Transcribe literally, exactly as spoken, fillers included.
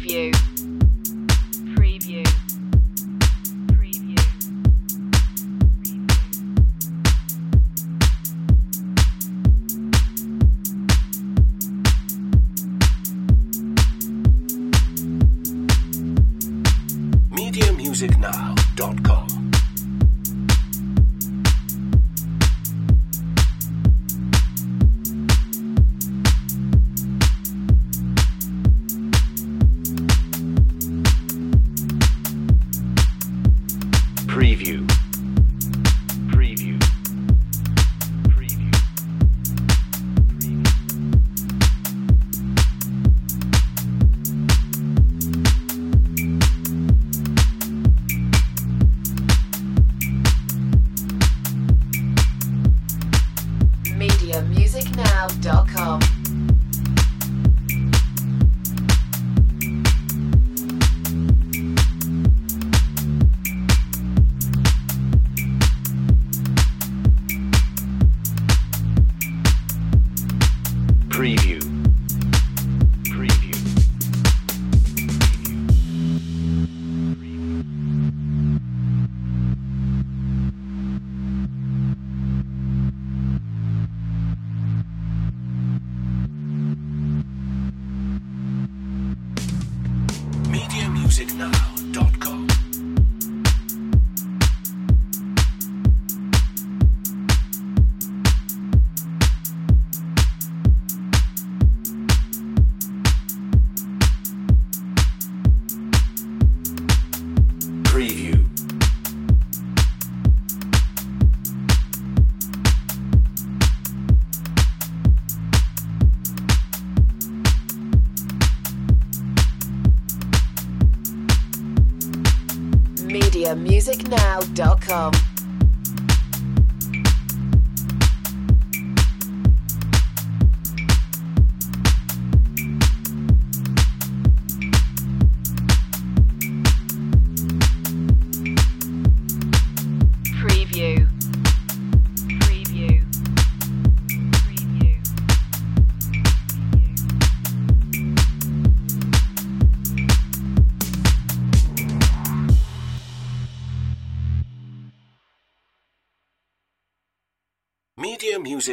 Preview. Preview. Preview. media music now dot com. Preview. Preview. Preview. media music now dot com. Preview. Preview. media music now dot com. Preview. media music now dot com. Preview. Preview. Preview. Media music